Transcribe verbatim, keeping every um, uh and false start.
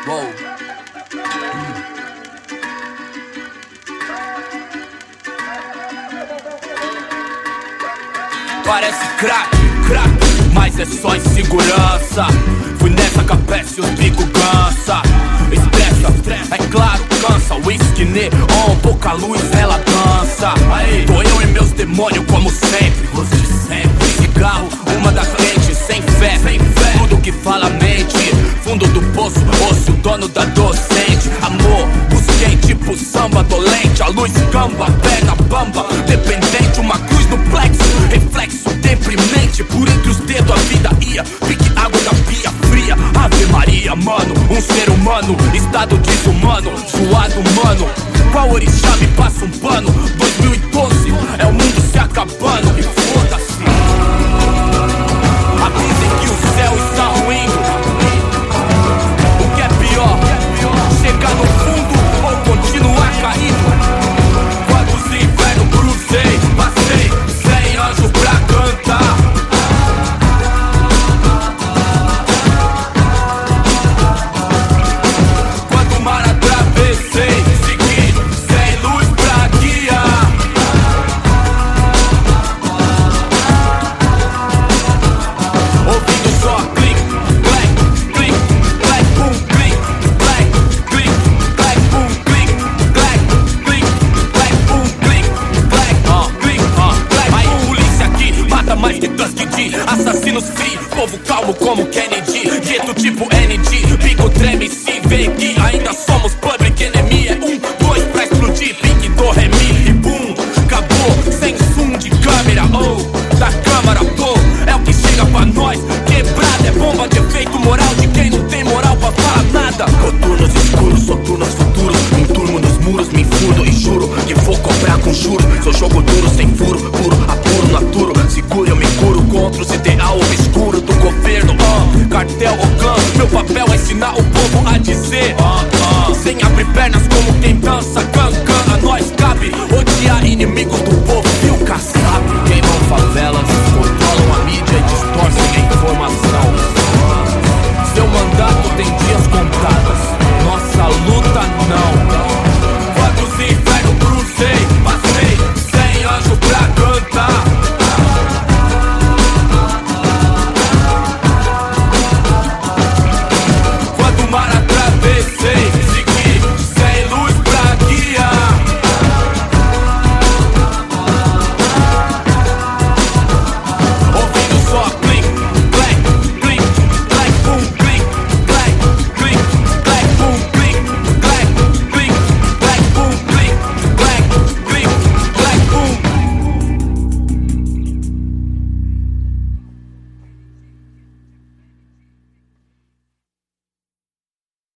Wow. Parece crack, crack, mas é só insegurança. Fui nessa capete e os bico cansa. Estressa, é claro, cansa. Whisky, neon, pouca luz, ela dança. Tô eu e meus demônios como sempre. Os de sempre. Cigarro, uma da frente, sem fé, sem fé. Tudo que fala mente. Fundo do poço, osso, dono da docente. Amor, busquei tipo samba dolente. A luz camba, pega bamba. Dependente, uma cruz no plexo. Reflexo deprimente. Por entre os dedos a vida ia. Pique água da pia fria. Ave Maria, mano, um ser humano. Estado desumano, suado mano. Qual orixá me passa um pano? dois mil e doze, é o mundo se acabando. E foda-se. Avisem que o céu está ruindo. O que é pior? Chegar no fundo ou continuar caindo? Quantos infernos cruzei, passei sem anjo pra cantar. Quanto mar atravessei, segui sem luz pra guiar. Ouvindo só clique, clack, clique, clack, boom, clique, clack, clique, clack, boom, clique, clack, clique, clack, boom, clique, clack, ó, clique, ó, clack. Aí polícia aqui mata mais que Tuskegee. Assassinos free, povo calmo como Kennedy. Gueto tipo N G, bico treme se vê que ainda somos public enemy. É um, dois pra explodir, pique do remi e boom, acabou, sem zoom de câmera, oh, da câmara, tô, é o que chega pra nós. Quebrada é bomba de efeito moral de quem não tem moral pra falar nada. Coturnos escuros, soturnos futuros, um turno nos muros, me furo e juro que vou cobrar com juros. Sou jogo duro, sem furo, puro, apuro, naturo. Seguro, eu me curo contra os ideal obscuro do governo, uh, cartel ou clã. Meu papel é ensinar o povo a dizer, uh, uh, sem abrir pernas como